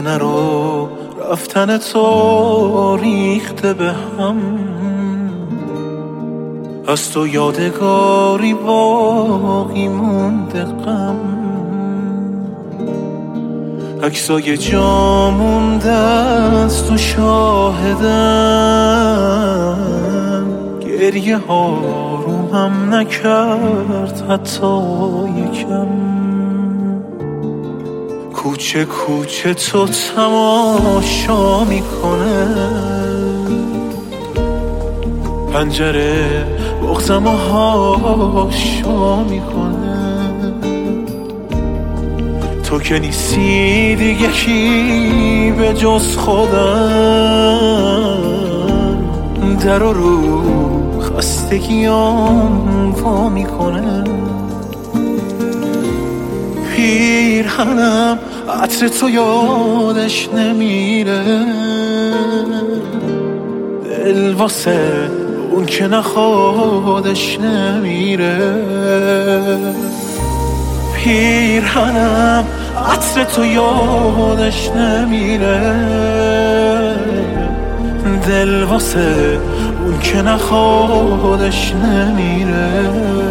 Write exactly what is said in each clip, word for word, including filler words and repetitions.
خونه رو رفتن تو ریخته به هم، از تو یادگاری باقی مونده غم، عکسای جا مونده از تو شاهدم، گریه ها رو هم نکرد حتی یکم، کوچه کوچه تو تماشا میکنه، پنجره بغزم و هاشا میکنه، تو که نیستی دیگه کی به جز خودم، در رو خستگیام وا میکنه، پیرهنم عطر تو یادش نمیره، دل واسه اون که نخوادش نمیره، پیرهنم عطر تو یادش نمیره، دل واسه اون که نخوادش نمیره.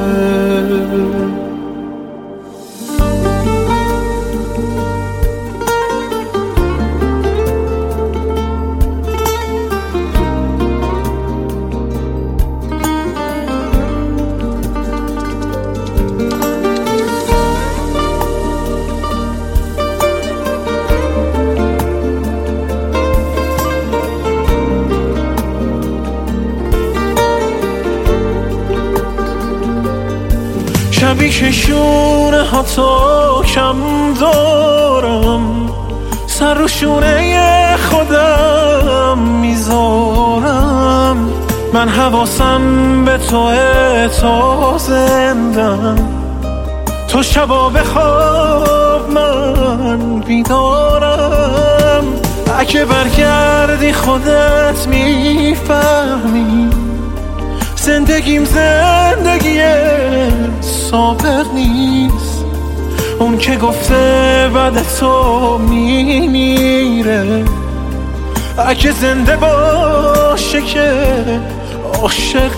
شبی که شونه ها تا کم دارم، سر رو شونه خودم میذارم، من حواسم به توه تا زندم، تو شبا بخواب من بیدارم، اگه برگردی خودت میفهمی زندگیم زندگی سابق نیست، اون که گفته بعد تو میمیره، اگه زنده باشه که عاشق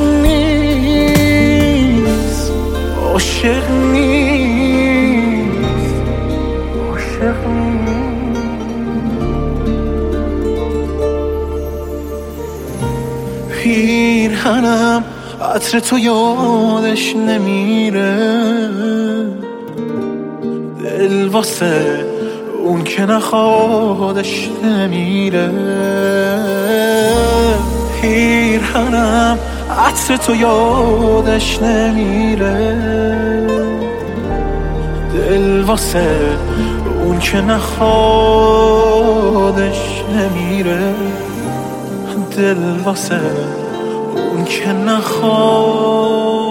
نیست، عاشق نیست، عاشق نیست. پیرهنم عطر تو یادش نمیره، دل واسه اون که نخوادش نمیره، پیرهنم عطر تو یادش نمیره، دل واسه اون که نخوادش نمیره، دل واسه اون که نخواد